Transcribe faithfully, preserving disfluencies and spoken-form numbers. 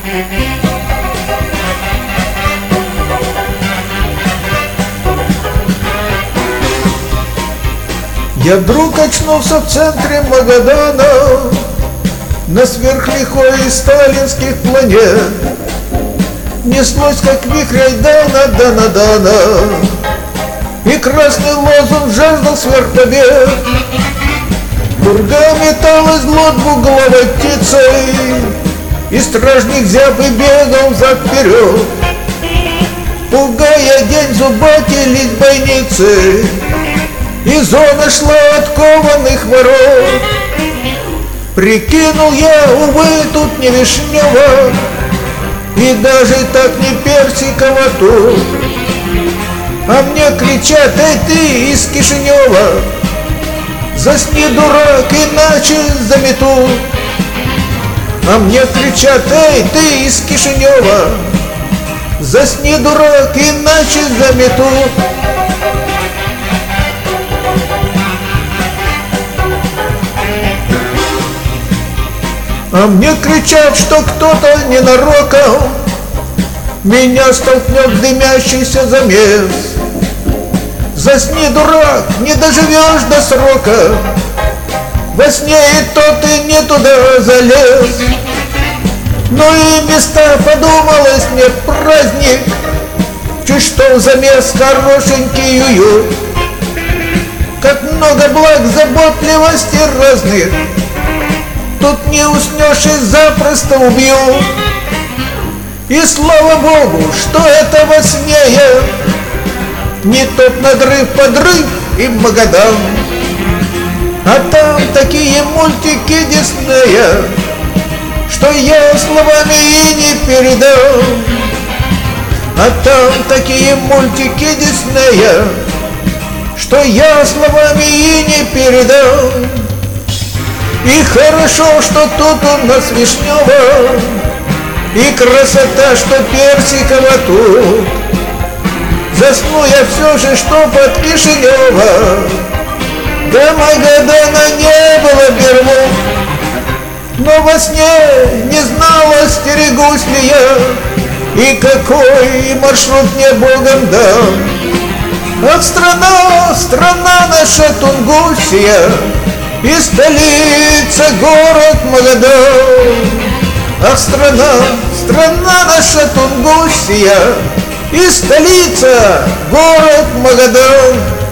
Я вдруг очнулся в центре Магадана, на сверхлихой из сталинских планет. Неслось, как вихрь Айдана Дана-Дана, и красный лозунг жаждал сверхпобед. Пурга металась лот двуглавой птицей, и стражник зяб и бегал взад-вперед, пугая день зубателей бойницы. И зона шла от кованых ворот. Прикинул я, увы, тут не Вишнева, и даже так не Персикова тут. А мне кричат: эй, ты из Кишинева, засни, дурак, иначе заметут. А мне кричат: эй, ты из Кишинева, засни, дурак, иначе заметут. А мне кричат, что кто-то ненароком меня столкнет в дымящийся замес. Засни, дурак, не доживешь до срока, во сне и то ты не туда залез. Ну и места, подумалось мне, праздник, чуть что в замес хорошенький уют. Как много благ, заботливости разных, тут не уснешь и запросто убьют. И слава Богу, что это во сне я, не тот надрыв, подрыв и Магадан. А там такие мультики Диснея, что я словами и не передам. А там такие мультики Диснея, что я словами и не передам. И хорошо, что тут у нас Вишнева, и красота, что Персикова тут. Засну я все же, что под Кишинева, до Магадана не было бермуд. Но во сне не знала, стерегусь ли я, и какой маршрут мне Богом дам. Ах, страна, страна наша Тунгусия, и столица город Магадан. Ах, страна, страна наша Тунгусия, и столица город Магадан.